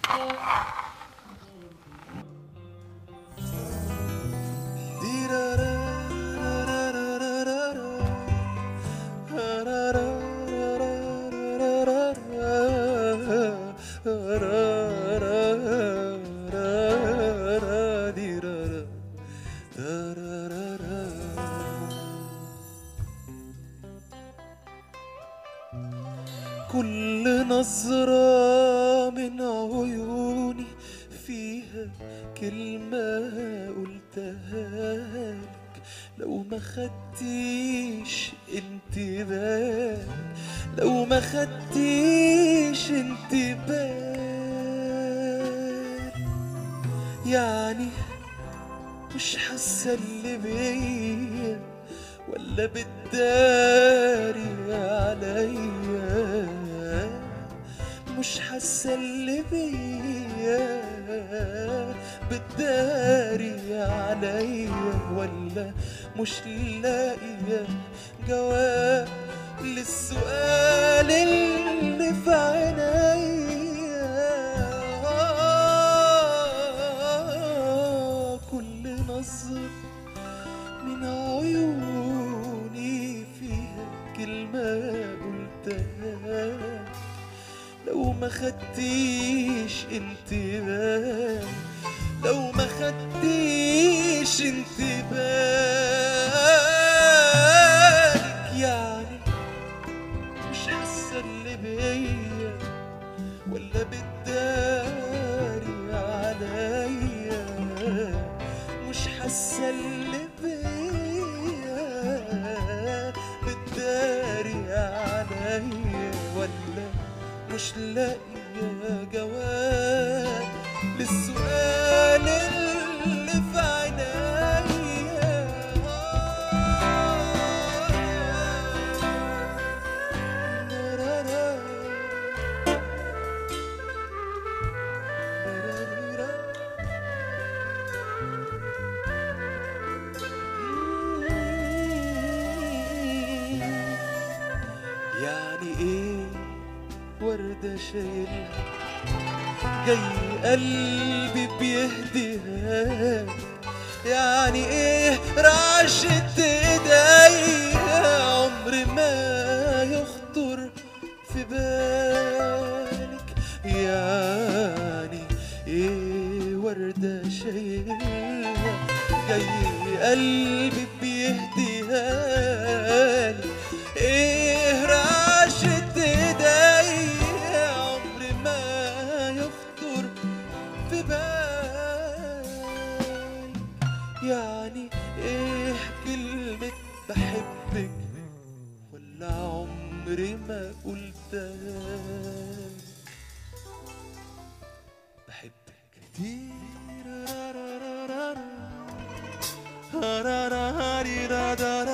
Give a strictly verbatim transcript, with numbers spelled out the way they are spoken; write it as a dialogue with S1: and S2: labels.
S1: كل نظرة من عيوني فيها كلمة قلتها لك، لو ما خدتيش انتباهك، لو ما خدتيش انتباهك، يعني مش حاسة اللي بيا ولا بتداري عليا، مش حاسة اللي بيا بتداري عليا، ولا مش لاقية جواب للسؤال اللي في عينيا. كل نظرة من عيوني فيها كلمة قلتها، لو ما خدتيش انتباه، لو ما خدتيش انتباهك، يعني مش حاسة اللي بيا ولا بتداري عليا، مش حاسة اللي بيا بتداري عليا، ولا مش لاقية جواب للسؤال اللي في عينيا. يعني ايه وردة شايلها جاي قلبي بيهديها، يعني ايه رعشة ايديا عمر ما يخطر في بالك، يعني ايه وردة شايلها جاي قلبي بيهديها، ايه رعشة ايديا عمر ما يخطر في بالي، يعني ايه كلمة بحبك ولا عمري ما قلتها. بحبك.